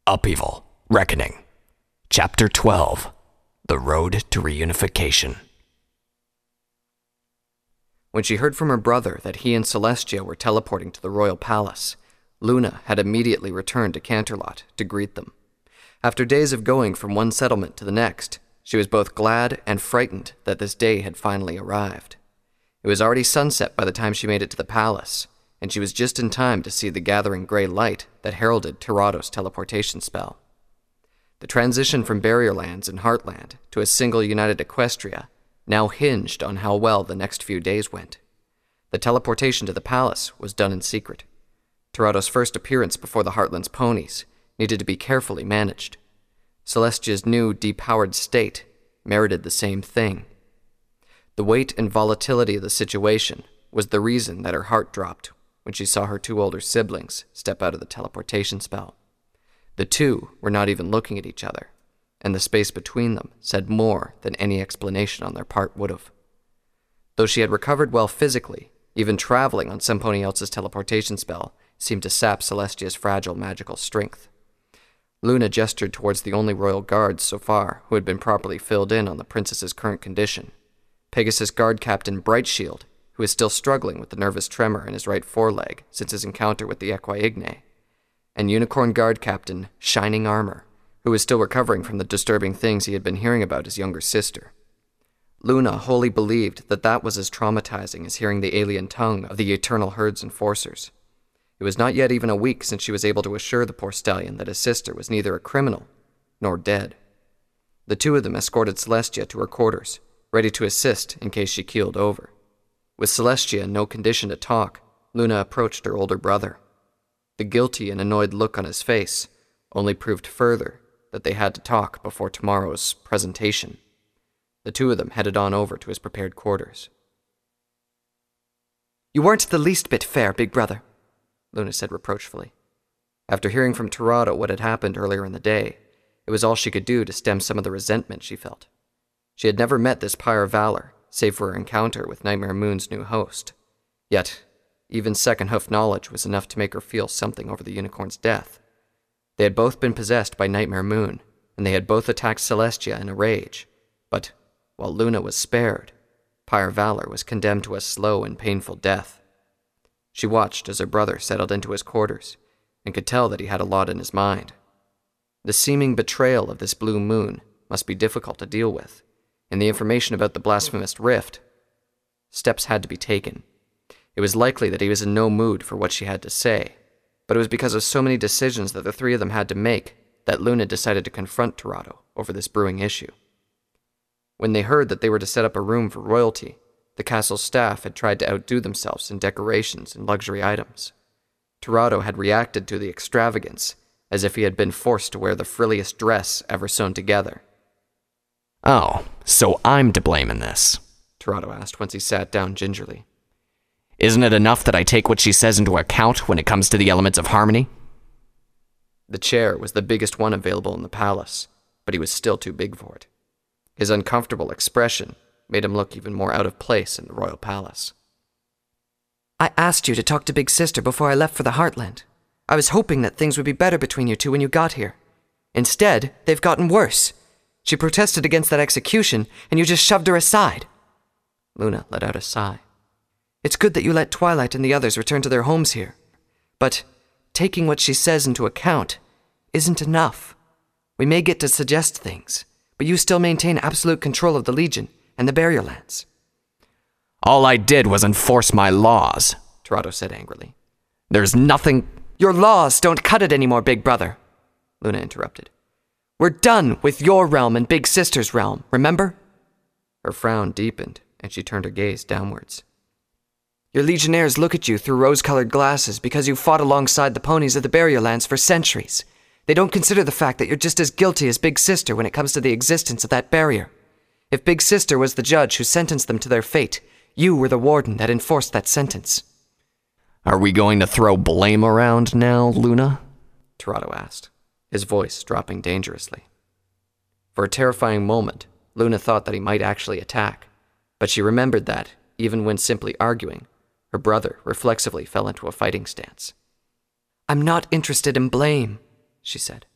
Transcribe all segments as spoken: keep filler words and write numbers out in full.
Upheaval, Reckoning. Chapter twelve. The Road to Reunification. When she heard from her brother that he and Celestia were teleporting to the royal palace, Luna had immediately returned to Canterlot to greet them. After days of going from one settlement to the next, she was both glad and frightened that this day had finally arrived. It was already sunset by the time she made it to the palace, and she was just in time to see the gathering gray light that heralded Tirados' teleportation spell. The transition from Barrier Lands and Heartland to a single united Equestria now hinged on how well the next few days went. The teleportation to the palace was done in secret. Tirados' first appearance before the Heartland's ponies needed to be carefully managed. Celestia's new depowered state merited the same thing. The weight and volatility of the situation was the reason that her heart dropped when she saw her two older siblings step out of the teleportation spell. The two were not even looking at each other, and the space between them said more than any explanation on their part would have. Though she had recovered well physically, even traveling on somebody else's teleportation spell seemed to sap Celestia's fragile magical strength. Luna gestured towards the only royal guards so far who had been properly filled in on the princess's current condition. Pegasus Guard Captain Brightshield, who is still struggling with the nervous tremor in his right foreleg since his encounter with the Equiigne, and Unicorn Guard Captain Shining Armor, who was still recovering from the disturbing things he had been hearing about his younger sister. Luna wholly believed that that was as traumatizing as hearing the alien tongue of the Eternal Herd's enforcers. It was not yet even a week since she was able to assure the poor stallion that his sister was neither a criminal nor dead. The two of them escorted Celestia to her quarters, ready to assist in case she keeled over. With Celestia in no condition to talk, Luna approached her older brother. The guilty and annoyed look on his face only proved further that they had to talk before tomorrow's presentation. The two of them headed on over to his prepared quarters. "You weren't the least bit fair, big brother," Luna said reproachfully. After hearing from Tirado what had happened earlier in the day, it was all she could do to stem some of the resentment she felt. She had never met this Pyre Valor, save for her encounter with Nightmare Moon's new host. Yet, even second hoof knowledge was enough to make her feel something over the unicorn's death. They had both been possessed by Nightmare Moon, and they had both attacked Celestia in a rage. But, while Luna was spared, Pyre Valor was condemned to a slow and painful death. She watched as her brother settled into his quarters, and could tell that he had a lot in his mind. The seeming betrayal of this blue moon must be difficult to deal with, and the information about the blasphemous rift. Steps had to be taken. It was likely that he was in no mood for what she had to say, but it was because of so many decisions that the three of them had to make that Luna decided to confront Tirado over this brewing issue. When they heard that they were to set up a room for royalty, the castle's staff had tried to outdo themselves in decorations and luxury items. Tirado had reacted to the extravagance as if he had been forced to wear the frilliest dress ever sewn together. "Oh, so I'm to blame in this?" Tirado asked once he sat down gingerly. "Isn't it enough that I take what she says into account when it comes to the elements of harmony?" The chair was the biggest one available in the palace, but he was still too big for it. His uncomfortable expression made him look even more out of place in the royal palace. "I asked you to talk to Big Sister before I left for the Heartland. I was hoping that things would be better between you two when you got here. Instead, they've gotten worse. She protested against that execution, and you just shoved her aside." Luna let out a sigh. "It's good that you let Twilight and the others return to their homes here. But taking what she says into account isn't enough. We may get to suggest things, but you still maintain absolute control of the Legion and the Barrier Lands." "All I did was enforce my laws," Tirado said angrily. "There's nothing—" "Your laws don't cut it anymore, big brother," Luna interrupted. "We're done with your realm and Big Sister's realm, remember?" Her frown deepened, and she turned her gaze downwards. "Your legionnaires look at you through rose-colored glasses because you fought alongside the ponies of the Barrier Lands for centuries. They don't consider the fact that you're just as guilty as Big Sister when it comes to the existence of that barrier. If Big Sister was the judge who sentenced them to their fate, you were the warden that enforced that sentence." "Are we going to throw blame around now, Luna?" Tirado asked, his voice dropping dangerously. For a terrifying moment, Luna thought that he might actually attack, but she remembered that, even when simply arguing, her brother reflexively fell into a fighting stance. "I'm not interested in blame," she said.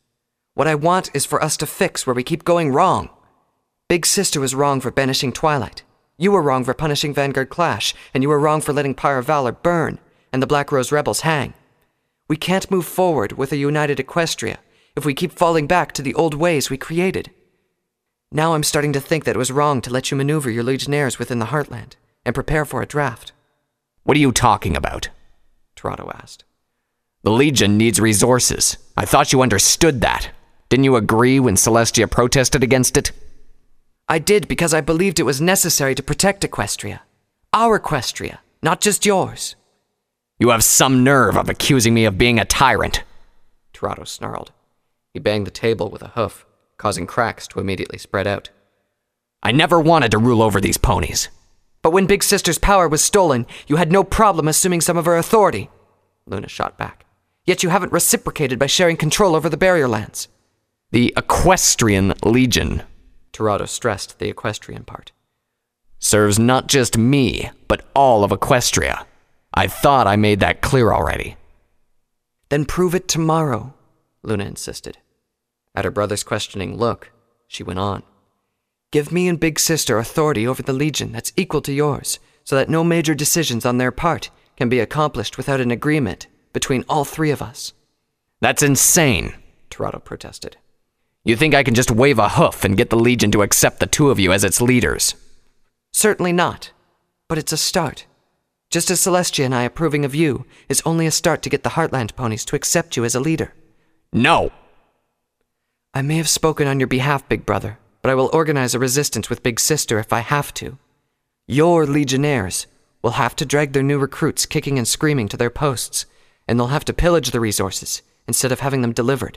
What I want is for us to fix where we keep going wrong. Big Sister was wrong for banishing Twilight. You were wrong for punishing Vanguard Clash, and you were wrong for letting Pyre of Valor burn and the Black Rose rebels hang. We can't move forward with a united Equestria if we keep falling back to the old ways we created. Now I'm starting to think that it was wrong to let you maneuver your Legionnaires within the Heartland and prepare for a draft. What are you talking about? Toronto asked. The Legion needs resources. I thought you understood that. Didn't you agree when Celestia protested against it? I did because I believed it was necessary to protect Equestria. Our Equestria, not just yours. You have some nerve of accusing me of being a tyrant. Toronto snarled. He banged the table with a hoof, causing cracks to immediately spread out. I never wanted to rule over these ponies. But when Big Sister's power was stolen, you had no problem assuming some of her authority, Luna shot back. Yet you haven't reciprocated by sharing control over the barrier lands. The Equestrian Legion, Toronto stressed the equestrian part, serves not just me, but all of Equestria. I thought I made that clear already. Then prove it tomorrow, Luna insisted. At her brother's questioning look, she went on. Give me and Big Sister authority over the Legion that's equal to yours, so that no major decisions on their part can be accomplished without an agreement between all three of us. That's insane, Toronto protested. You think I can just wave a hoof and get the Legion to accept the two of you as its leaders? Certainly not, but it's a start. Just as Celestia and I approving of you is only a start to get the Heartland ponies to accept you as a leader. No! I may have spoken on your behalf, Big Brother, but I will organize a resistance with Big Sister if I have to. Your Legionnaires will have to drag their new recruits kicking and screaming to their posts, and they'll have to pillage the resources instead of having them delivered.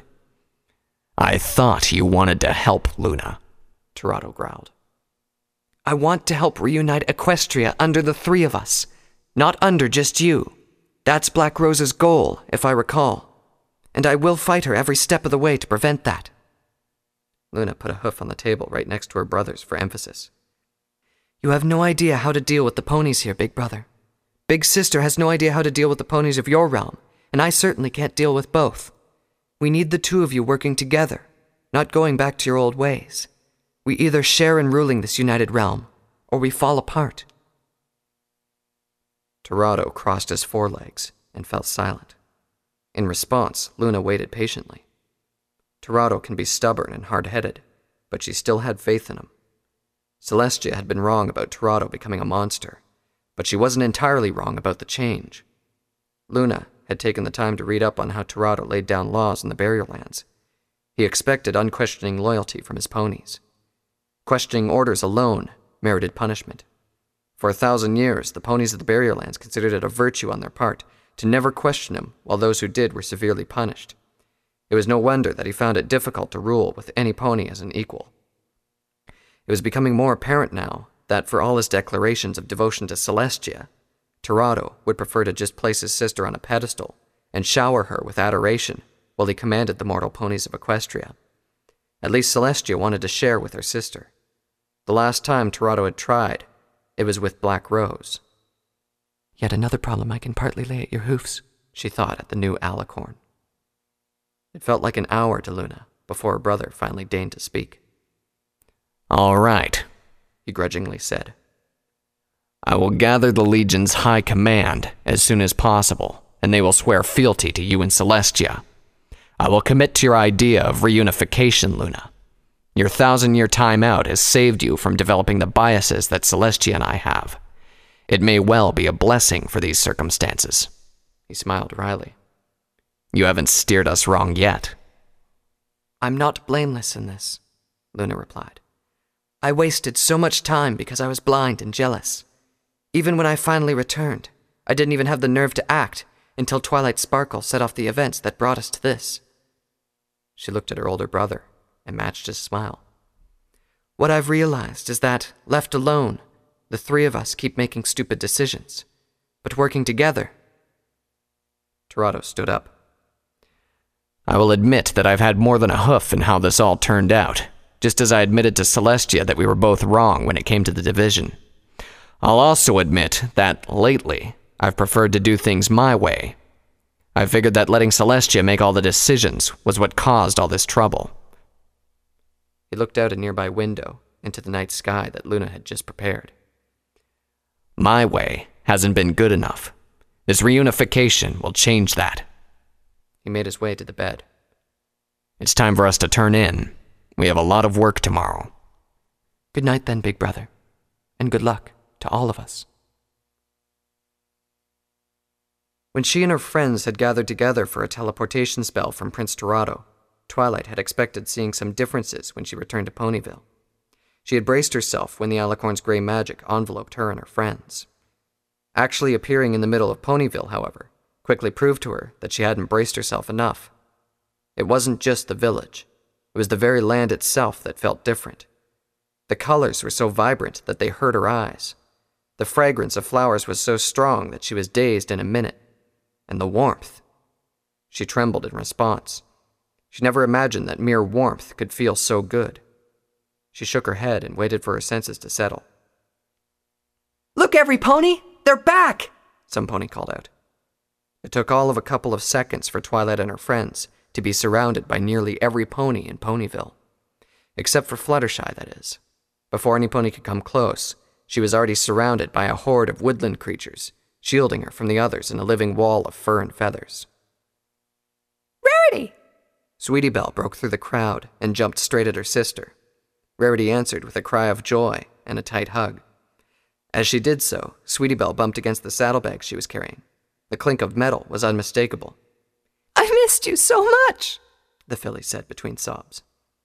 I thought you wanted to help, Luna, Toronto growled. I want to help reunite Equestria under the three of us, not under just you. That's Black Rose's goal, if I recall. And I will fight her every step of the way to prevent that. Luna put a hoof on the table right next to her brother's for emphasis. You have no idea how to deal with the ponies here, Big Brother. Big Sister has no idea how to deal with the ponies of your realm, and I certainly can't deal with both. We need the two of you working together, not going back to your old ways. We either share in ruling this united realm, or we fall apart. Toronto crossed his forelegs and fell silent. In response, Luna waited patiently. Toronto can be stubborn and hard-headed, but she still had faith in him. Celestia had been wrong about Toronto becoming a monster, but she wasn't entirely wrong about the change. Luna had taken the time to read up on how Toronto laid down laws in the barrier lands. He expected unquestioning loyalty from his ponies. Questioning orders alone merited punishment. For a thousand years, the ponies of the barrier lands considered it a virtue on their part to never question him, while those who did were severely punished. It was no wonder that he found it difficult to rule with any pony as an equal. It was becoming more apparent now that for all his declarations of devotion to Celestia, Toronto would prefer to just place his sister on a pedestal and shower her with adoration while he commanded the mortal ponies of Equestria. At least Celestia wanted to share with her sister. The last time Toronto had tried, it was with Black Rose. Yet another problem I can partly lay at your hoofs, she thought at the new alicorn. It felt like an hour to Luna before her brother finally deigned to speak. All right, he grudgingly said. I will gather the Legion's high command as soon as possible, and they will swear fealty to you and Celestia. I will commit to your idea of reunification, Luna. Your thousand-year timeout has saved you from developing the biases that Celestia and I have. It may well be a blessing for these circumstances. He smiled wryly. You haven't steered us wrong yet. I'm not blameless in this, Luna replied. I wasted so much time because I was blind and jealous. Even when I finally returned, I didn't even have the nerve to act until Twilight Sparkle set off the events that brought us to this. She looked at her older brother and matched his smile. What I've realized is that, left alone, the three of us keep making stupid decisions. But working together... Toronto stood up. I will admit that I've had more than a hoof in how this all turned out, just as I admitted to Celestia that we were both wrong when it came to the division. I'll also admit that, lately, I've preferred to do things my way. I figured that letting Celestia make all the decisions was what caused all this trouble. He looked out a nearby window into the night sky that Luna had just prepared. My way hasn't been good enough. This reunification will change that. He made his way to the bed. It's time for us to turn in. We have a lot of work tomorrow. Good night then, big brother. And good luck to all of us. When she and her friends had gathered together for a teleportation spell from Prince Dorado, Twilight had expected seeing some differences when she returned to Ponyville. She had braced herself when the Alicorn's gray magic enveloped her and her friends. Actually appearing in the middle of Ponyville, however, quickly proved to her that she hadn't braced herself enough. It wasn't just the village. It was the very land itself that felt different. The colors were so vibrant that they hurt her eyes. The fragrance of flowers was so strong that she was dazed in a minute. And the warmth. She trembled in response. She never imagined that mere warmth could feel so good. She shook her head and waited for her senses to settle. Look, every pony! They're back! Some pony called out. It took all of a couple of seconds for Twilight and her friends to be surrounded by nearly every pony in Ponyville. Except for Fluttershy, that is. Before any pony could come close, she was already surrounded by a horde of woodland creatures, shielding her from the others in a living wall of fur and feathers. Rarity! Sweetie Belle broke through the crowd and jumped straight at her sister. Rarity answered with a cry of joy and a tight hug. As she did so, Sweetie Belle bumped against the saddlebag she was carrying. The clink of metal was unmistakable. I missed you so much, the filly said between sobs.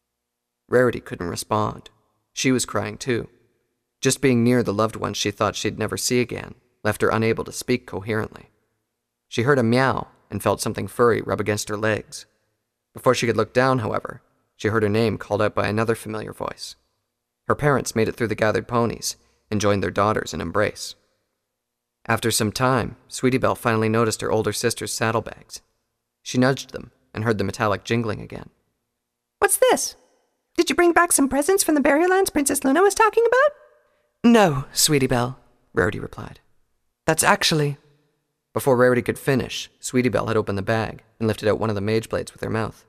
Rarity couldn't respond. She was crying too. Just being near the loved ones she thought she'd never see again left her unable to speak coherently. She heard a meow and felt something furry rub against her legs. Before she could look down, however, she heard her name called out by another familiar voice. Her parents made it through the gathered ponies and joined their daughters in embrace. After some time, Sweetie Belle finally noticed her older sister's saddlebags. She nudged them and heard the metallic jingling again. What's this? Did you bring back some presents from the Barrierlands Princess Luna was talking about? No, Sweetie Belle, Rarity replied. That's actually... Before Rarity could finish, Sweetie Belle had opened the bag and lifted out one of the mage blades with her mouth.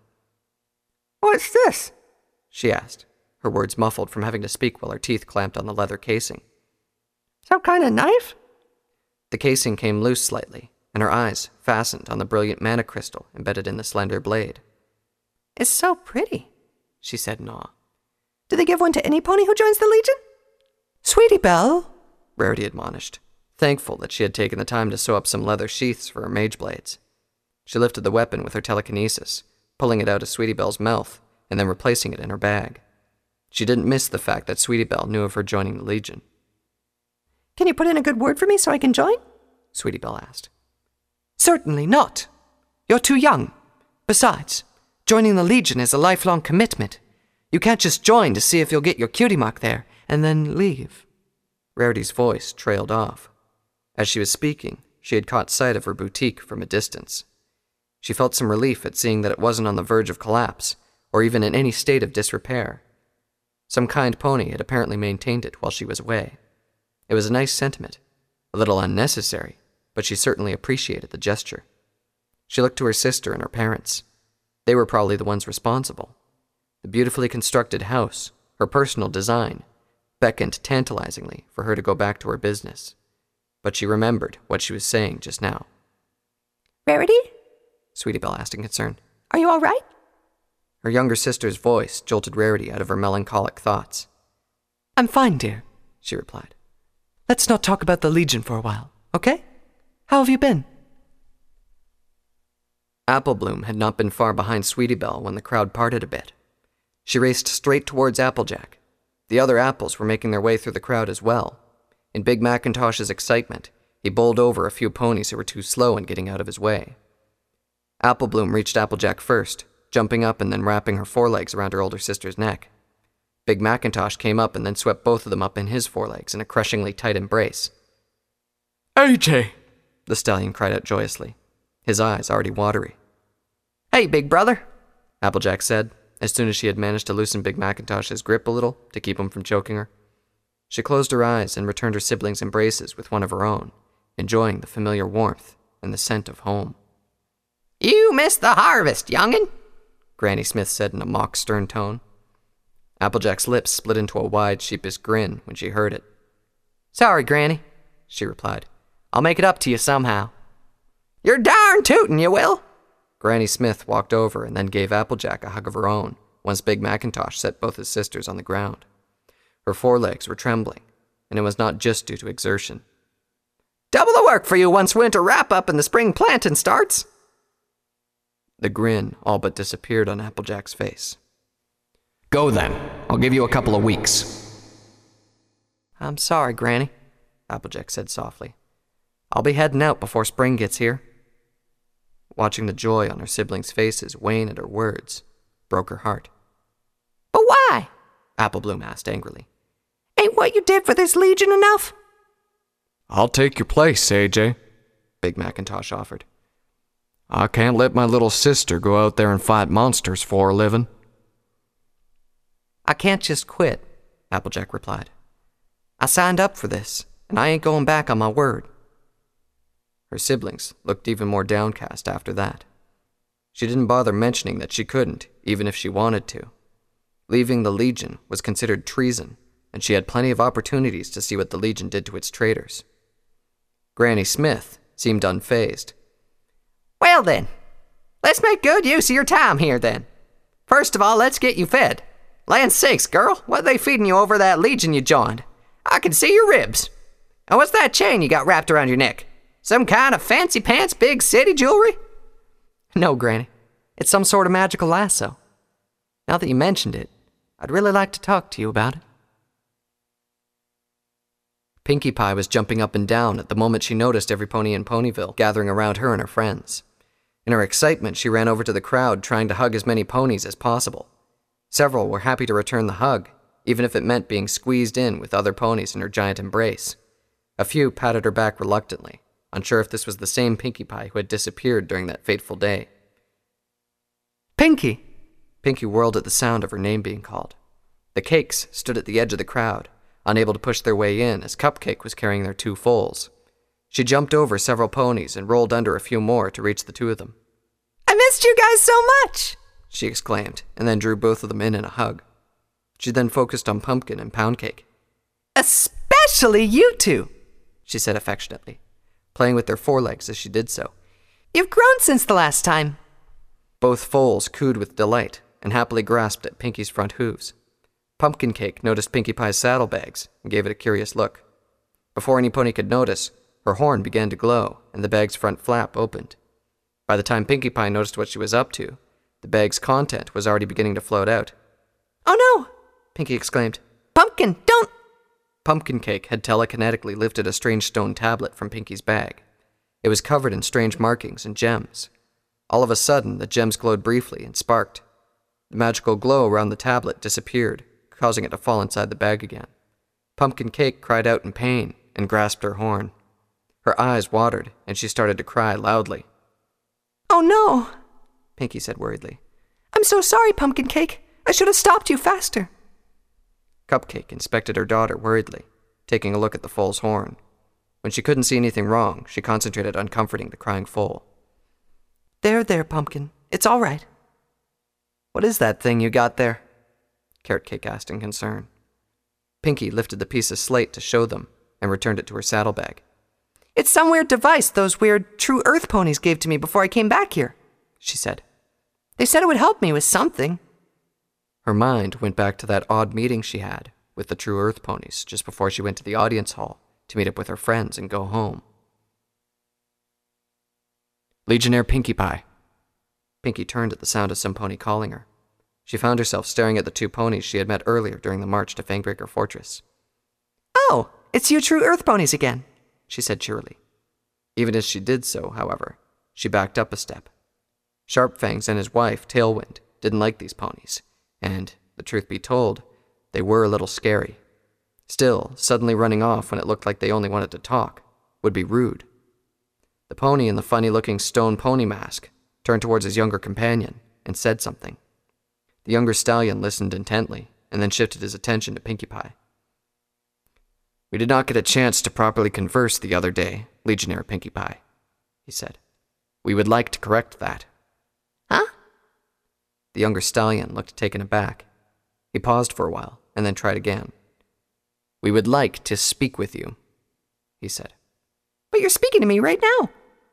What's this? She asked, her words muffled from having to speak while her teeth clamped on the leather casing. Some kind of knife? The casing came loose slightly, and her eyes fastened on the brilliant mana crystal embedded in the slender blade. It's so pretty, she said in awe. Do they give one to any pony who joins the Legion? Sweetie Belle, Rarity admonished, thankful that she had taken the time to sew up some leather sheaths for her mage blades. She lifted the weapon with her telekinesis, pulling it out of Sweetie Belle's mouth and then replacing it in her bag. She didn't miss the fact that Sweetie Belle knew of her joining the Legion. Can you put in a good word for me so I can join? Sweetie Belle asked. Certainly not. You're too young. Besides, joining the Legion is a lifelong commitment. You can't just join to see if you'll get your cutie mark there and then leave. Rarity's voice trailed off. As she was speaking, she had caught sight of her boutique from a distance. She felt some relief at seeing that it wasn't on the verge of collapse, or even in any state of disrepair. Some kind pony had apparently maintained it while she was away. It was a nice sentiment, a little unnecessary, but she certainly appreciated the gesture. She looked to her sister and her parents. They were probably the ones responsible. The beautifully constructed house, her personal design, beckoned tantalizingly for her to go back to her business. But she remembered what she was saying just now. Rarity? Sweetie Belle asked in concern. Are you all right? Her younger sister's voice jolted Rarity out of her melancholic thoughts. I'm fine, dear, she replied. Let's not talk about the Legion for a while, okay? How have you been? Applebloom had not been far behind Sweetie Belle when the crowd parted a bit. She raced straight towards Applejack. The other apples were making their way through the crowd as well. In Big Macintosh's excitement, he bowled over a few ponies who were too slow in getting out of his way. Applebloom reached Applejack first, jumping up and then wrapping her forelegs around her older sister's neck. Big Macintosh came up and then swept both of them up in his forelegs in a crushingly tight embrace. A J! The stallion cried out joyously, his eyes already watery. Hey, big brother, Applejack said, as soon as she had managed to loosen Big Macintosh's grip a little to keep him from choking her. She closed her eyes and returned her siblings' embraces with one of her own, enjoying the familiar warmth and the scent of home. You missed the harvest, young'un, Granny Smith said in a mock stern tone. Applejack's lips split into a wide, sheepish grin when she heard it. Sorry, Granny, she replied. I'll make it up to you somehow. You're darn tootin', you will. Granny Smith walked over and then gave Applejack a hug of her own, once Big Macintosh set both his sisters on the ground. Her forelegs were trembling, and it was not just due to exertion. Double the work for you once winter wrap-up and the spring plantin' starts. The grin all but disappeared on Applejack's face. Go then. I'll give you a couple of weeks. I'm sorry, Granny, Applejack said softly. I'll be heading out before spring gets here. Watching the joy on her siblings' faces wane at her words broke her heart. But why? Applebloom asked angrily. Ain't what you did for this legion enough? I'll take your place, A J, Big Macintosh offered. I can't let my little sister go out there and fight monsters for a living. I can't just quit, Applejack replied. I signed up for this, and I ain't going back on my word. Her siblings looked even more downcast after that. She didn't bother mentioning that she couldn't, even if she wanted to. Leaving the Legion was considered treason, and she had plenty of opportunities to see what the Legion did to its traitors. Granny Smith seemed unfazed. Well then, let's make good use of your time here then. First of all, let's get you fed. Land's sakes, girl, what are they feeding you over that Legion you joined? I can see your ribs. And what's that chain you got wrapped around your neck? Some kind of fancy pants big city jewelry? No, Granny. It's some sort of magical lasso. Now that you mentioned it, I'd really like to talk to you about it. Pinkie Pie was jumping up and down at the moment she noticed every pony in Ponyville gathering around her and her friends. In her excitement, she ran over to the crowd trying to hug as many ponies as possible. Several were happy to return the hug, even if it meant being squeezed in with other ponies in her giant embrace. A few patted her back reluctantly, unsure if this was the same Pinkie Pie who had disappeared during that fateful day. Pinkie! Pinkie whirled at the sound of her name being called. The Cakes stood at the edge of the crowd, unable to push their way in as Cupcake was carrying their two foals. She jumped over several ponies and rolled under a few more to reach the two of them. I missed you guys so much, she exclaimed, and then drew both of them in in a hug. She then focused on Pumpkin and Poundcake. Especially you two, she said affectionately, playing with their forelegs as she did so. You've grown since the last time. Both foals cooed with delight and happily grasped at Pinkie's front hooves. Pumpkin Cake noticed Pinkie Pie's saddlebags and gave it a curious look. Before any pony could notice, her horn began to glow and the bag's front flap opened. By the time Pinkie Pie noticed what she was up to, the bag's content was already beginning to float out. Oh no! Pinkie exclaimed. Pumpkin, don't! Pumpkin Cake had telekinetically lifted a strange stone tablet from Pinkie's bag. It was covered in strange markings and gems. All of a sudden, the gems glowed briefly and sparked. The magical glow around the tablet disappeared, causing it to fall inside the bag again. Pumpkin Cake cried out in pain and grasped her horn. Her eyes watered, and she started to cry loudly. Oh no, Pinkie said worriedly. I'm so sorry, Pumpkin Cake. I should have stopped you faster. Cupcake inspected her daughter worriedly, taking a look at the foal's horn. When she couldn't see anything wrong, she concentrated on comforting the crying foal. There, there, Pumpkin. It's all right. What is that thing you got there? Carrot Cake asked in concern. Pinkie lifted the piece of slate to show them and returned it to her saddlebag. It's some weird device those weird True Earth ponies gave to me before I came back here, she said. They said it would help me with something. Her mind went back to that odd meeting she had with the True Earth ponies just before she went to the audience hall to meet up with her friends and go home. Legionnaire Pinkie Pie. Pinkie turned at the sound of some pony calling her. She found herself staring at the two ponies she had met earlier during the march to Fangbreaker Fortress. Oh, it's you True Earth ponies again, she said cheerily. Even as she did so, however, she backed up a step. Sharpfangs and his wife, Tailwind, didn't like these ponies, and, the truth be told, they were a little scary. Still, suddenly running off when it looked like they only wanted to talk would be rude. The pony in the funny-looking stone pony mask turned towards his younger companion and said something. The younger stallion listened intently and then shifted his attention to Pinkie Pie. We did not get a chance to properly converse the other day, Legionnaire Pinkie Pie, he said. We would like to correct that. Huh? The younger stallion looked taken aback. He paused for a while, and then tried again. "We would like to speak with you," he said. But you're speaking to me right now.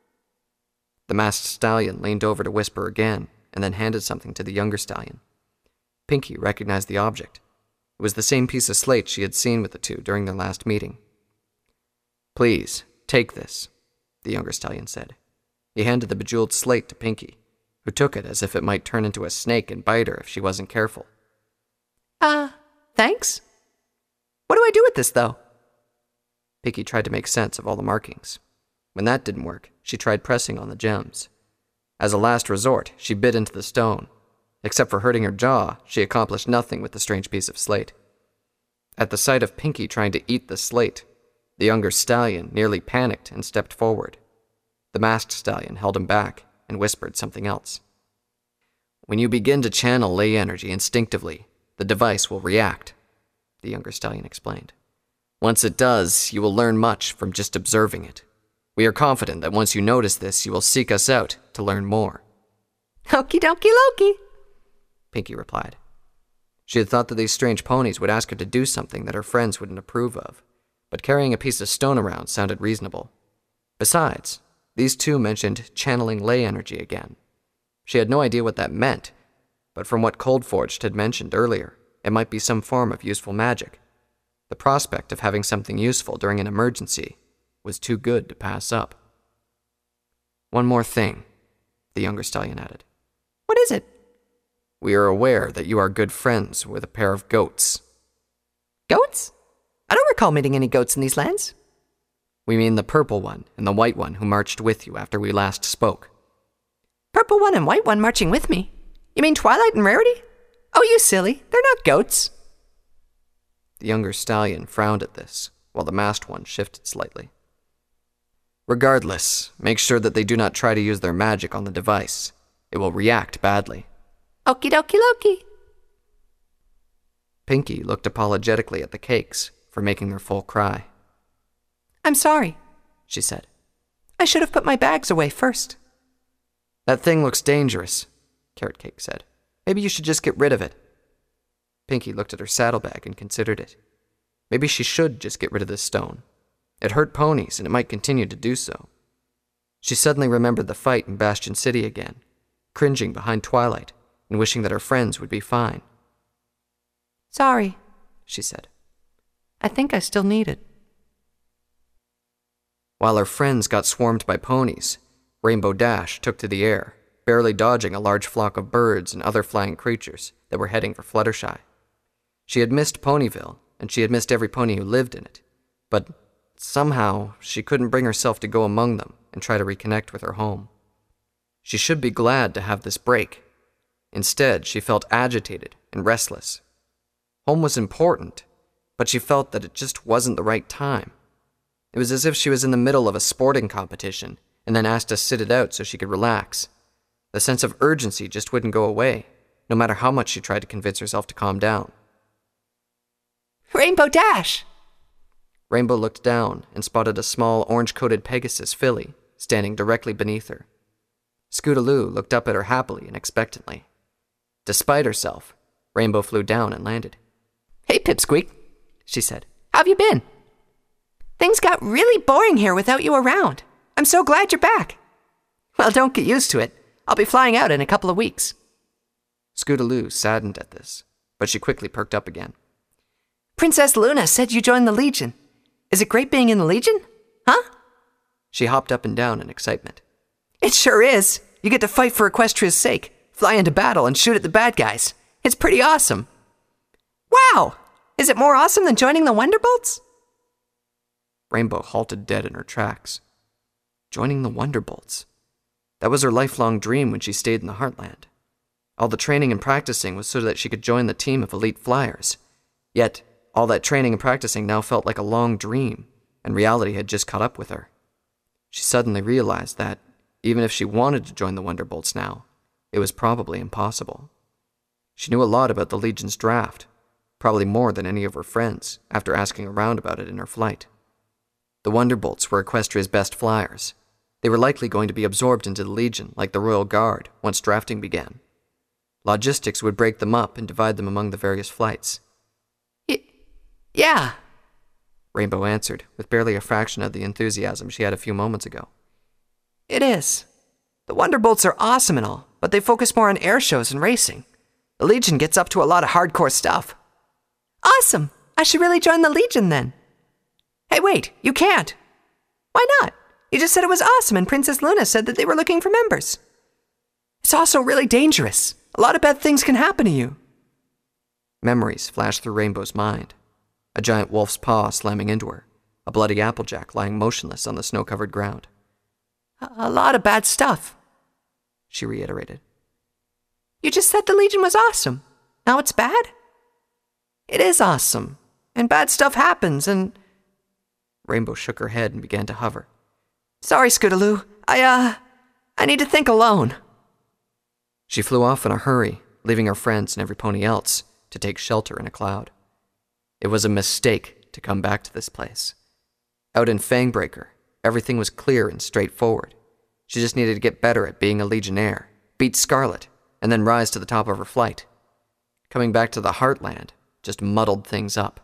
The masked stallion leaned over to whisper again, and then handed something to the younger stallion. Pinky recognized the object. It was the same piece of slate she had seen with the two during their last meeting. "Please, take this," the younger stallion said. He handed the bejeweled slate to Pinky, who took it as if it might turn into a snake and bite her if she wasn't careful. Uh, thanks. What do I do with this, though? Pinky tried to make sense of all the markings. When that didn't work, she tried pressing on the gems. As a last resort, she bit into the stone. Except for hurting her jaw, she accomplished nothing with the strange piece of slate. At the sight of Pinky trying to eat the slate, the younger stallion nearly panicked and stepped forward. The masked stallion held him back and whispered something else. "When you begin to channel ley energy instinctively, the device will react," the younger stallion explained. "Once it does, you will learn much from just observing it. We are confident that once you notice this, you will seek us out to learn more." Okie dokie Loki, Pinky replied. She had thought that these strange ponies would ask her to do something that her friends wouldn't approve of, but carrying a piece of stone around sounded reasonable. Besides, these two mentioned channeling ley energy again. She had no idea what that meant, but from what Coldforged had mentioned earlier, it might be some form of useful magic. The prospect of having something useful during an emergency was too good to pass up. "One more thing," the younger stallion added. What is it? "We are aware that you are good friends with a pair of goats." Goats? I don't recall meeting any goats in these lands. "We mean the purple one and the white one who marched with you after we last spoke." Purple one and white one marching with me. You mean Twilight and Rarity? Oh, you silly. They're not goats. The younger stallion frowned at this, while the masked one shifted slightly. "Regardless, make sure that they do not try to use their magic on the device. It will react badly." Okie dokie Loki. Pinky looked apologetically at the cakes for making their full cry. I'm sorry, she said. I should have put my bags away first. "That thing looks dangerous," Carrot Cake said. "Maybe you should just get rid of it." Pinky looked at her saddlebag and considered it. Maybe she should just get rid of this stone. It hurt ponies, and it might continue to do so. She suddenly remembered the fight in Bastion City again, cringing behind Twilight and wishing that her friends would be fine. Sorry, she said. I think I still need it. While her friends got swarmed by ponies, Rainbow Dash took to the air, barely dodging a large flock of birds and other flying creatures that were heading for Fluttershy. She had missed Ponyville, and she had missed every pony who lived in it, but somehow she couldn't bring herself to go among them and try to reconnect with her home. She should be glad to have this break. Instead, she felt agitated and restless. Home was important, but she felt that it just wasn't the right time. It was as if she was in the middle of a sporting competition and then asked to sit it out so she could relax. The sense of urgency just wouldn't go away, no matter how much she tried to convince herself to calm down. Rainbow Dash! Rainbow looked down and spotted a small orange-coated Pegasus filly standing directly beneath her. Scootaloo looked up at her happily and expectantly. Despite herself, Rainbow flew down and landed. Hey, Pipsqueak, she said. How have you been? Things got really boring here without you around. I'm so glad you're back. Well, don't get used to it. I'll be flying out in a couple of weeks. Scootaloo saddened at this, but she quickly perked up again. Princess Luna said you joined the Legion. Is it great being in the Legion? Huh? She hopped up and down in excitement. It sure is. You get to fight for Equestria's sake, fly into battle, and shoot at the bad guys. It's pretty awesome. Wow! Is it more awesome than joining the Wonderbolts? Rainbow halted dead in her tracks. Joining the Wonderbolts. That was her lifelong dream when she stayed in the Heartland. All the training and practicing was so that she could join the team of elite flyers. Yet, all that training and practicing now felt like a long dream, and reality had just caught up with her. She suddenly realized that, even if she wanted to join the Wonderbolts now, it was probably impossible. She knew a lot about the Legion's draft, probably more than any of her friends, after asking around about it in her flight. The Wonderbolts were Equestria's best flyers, They were likely going to be absorbed into the Legion like the Royal Guard once drafting began. Logistics would break them up and divide them among the various flights. Y- yeah, Rainbow answered, with barely a fraction of the enthusiasm she had a few moments ago. it is. The Wonderbolts are awesome and all, but they focus more on air shows and racing. The Legion gets up to a lot of hardcore stuff. Awesome! I should really join the Legion then. Hey, wait, you can't. Why not? You just said it was awesome and Princess Luna said that they were looking for members. It's also really dangerous. A lot of bad things can happen to you. Memories flashed through Rainbow's mind. A giant wolf's paw slamming into her, a bloody Applejack lying motionless on the snow-covered ground. A, a lot of bad stuff, she reiterated. You just said the Legion was awesome. Now it's bad? It is awesome. And bad stuff happens, and... Rainbow shook her head and began to hover. Sorry, Scootaloo. I, uh... I need to think alone. She flew off in a hurry, leaving her friends and every pony else to take shelter in a cloud. It was a mistake to come back to this place. Out in Fangbreaker, everything was clear and straightforward. She just needed to get better at being a Legionnaire, beat Scarlet, and then rise to the top of her flight. Coming back to the Heartland just muddled things up.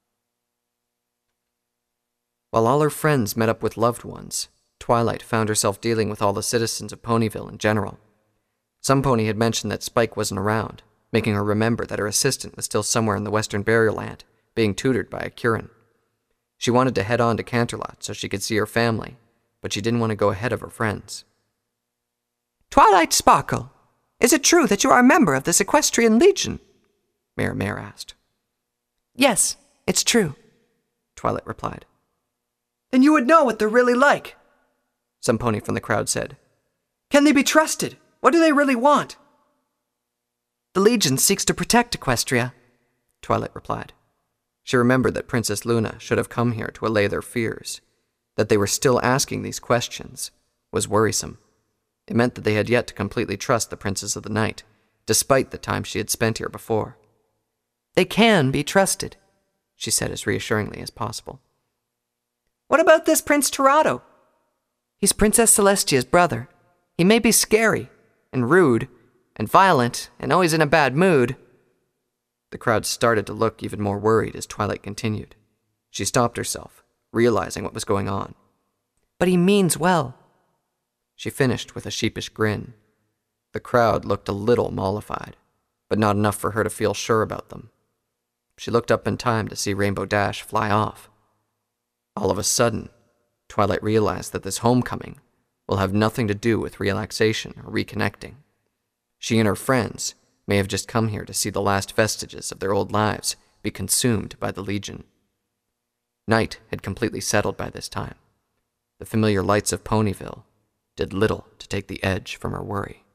While all her friends met up with loved ones, Twilight found herself dealing with all the citizens of Ponyville in general. Some pony had mentioned that Spike wasn't around, making her remember that her assistant was still somewhere in the Western Barrier Land, being tutored by a Kirin. She wanted to head on to Canterlot so she could see her family, but she didn't want to go ahead of her friends. Twilight Sparkle, is it true that you are a member of the Equestrian Legion? Mare Mare asked. Yes, it's true, Twilight replied. Then you would know what they're really like, some pony from the crowd said. Can they be trusted? What do they really want? The Legion seeks to protect Equestria, Twilight replied. She remembered that Princess Luna should have come here to allay their fears. That they were still asking these questions was worrisome. It meant that they had yet to completely trust the Princess of the Night, despite the time she had spent here before. They can be trusted, she said as reassuringly as possible. What about this Prince Torado? He's Princess Celestia's brother. He may be scary, and rude, and violent, and always in a bad mood. The crowd started to look even more worried as Twilight continued. She stopped herself, realizing what was going on. But he means well. She finished with a sheepish grin. The crowd looked a little mollified, but not enough for her to feel sure about them. She looked up in time to see Rainbow Dash fly off. All of a sudden, Twilight realized that this homecoming will have nothing to do with relaxation or reconnecting. She and her friends may have just come here to see the last vestiges of their old lives be consumed by the Legion. Night had completely settled by this time. The familiar lights of Ponyville did little to take the edge from her worry.